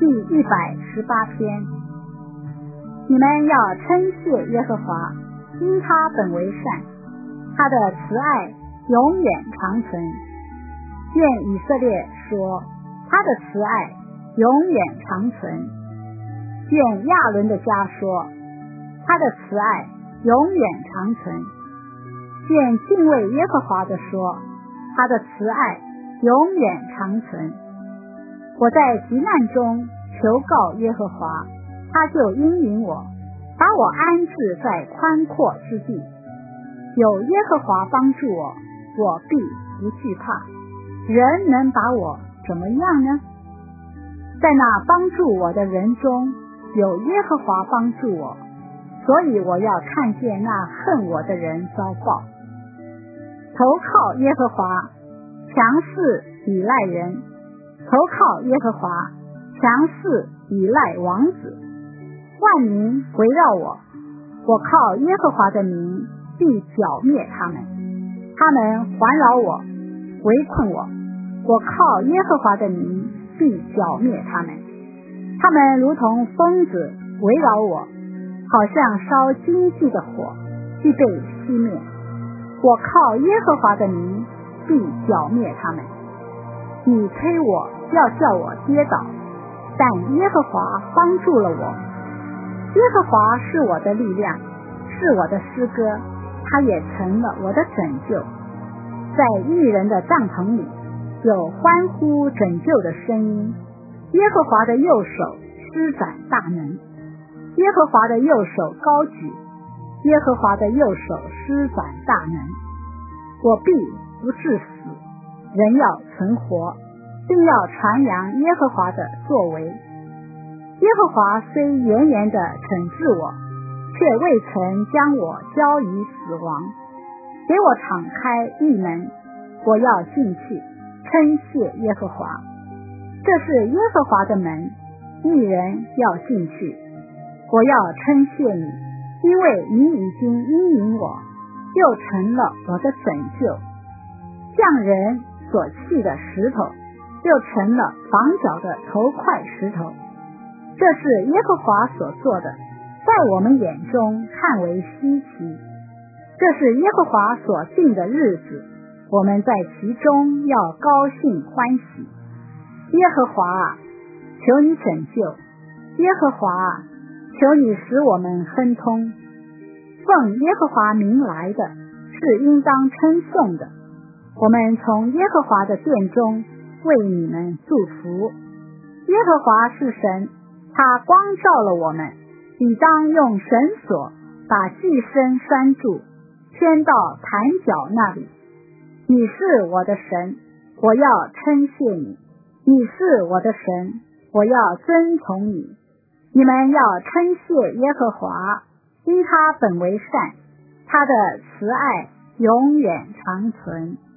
第118篇。你们要称谢耶和华，因他本为善，他的慈爱永远长存。愿以色列说，他的慈爱永远长存。愿亚伦的家说，他的慈爱永远长存。愿敬畏耶和华的说，他的慈爱永远长存。我在急难中求告耶和华，他就应允我，把我安置在宽阔之地。有耶和华帮助我，我必不惧怕。人能把我怎么样呢？在那帮助我的人中，有耶和华帮助我，所以我要看见那恨我的人遭报。投靠耶和华，强势倚赖人；投靠耶和华，强势倚赖王子。万民围绕我，我靠耶和华的名必剿灭他们。他们环绕我，围困我，我靠耶和华的名必剿灭他们。他们如同疯子围绕我，好像烧荆棘的火，必被熄灭。我靠耶和华的名必剿灭他们。你催我要叫我跌倒，但耶和华帮助了我。耶和华是我的力量，是我的诗歌，他也成了我的拯救。在义人的帐篷里有欢呼拯救的声音。耶和华的右手施展大能，耶和华的右手高举，耶和华的右手施展大能。我必不致死，人要存活，并要传扬耶和华的作为。耶和华虽严严地惩治我，却未曾将我交于死亡。给我敞开义门，我要进去称谢耶和华。这是耶和华的门，义人要进去。我要称谢你，因为你已经应允我，又成了我的拯救。匠人所弃的石头，又成了房角的头块石头。这是耶和华所做的，在我们眼中看为稀奇。这是耶和华所定的日子，我们在其中要高兴欢喜。耶和华啊，求你拯救；耶和华啊，求你使我们亨通。奉耶和华名来的是应当称颂的，我们从耶和华的殿中为你们祝福。耶和华是神，他光照了我们，理当用绳索把祭牲拴住，牵到坛角那里。你是我的神，我要称谢你；你是我的神，我要尊崇你。你们要称谢耶和华，因他本为善，他的慈爱永远长存。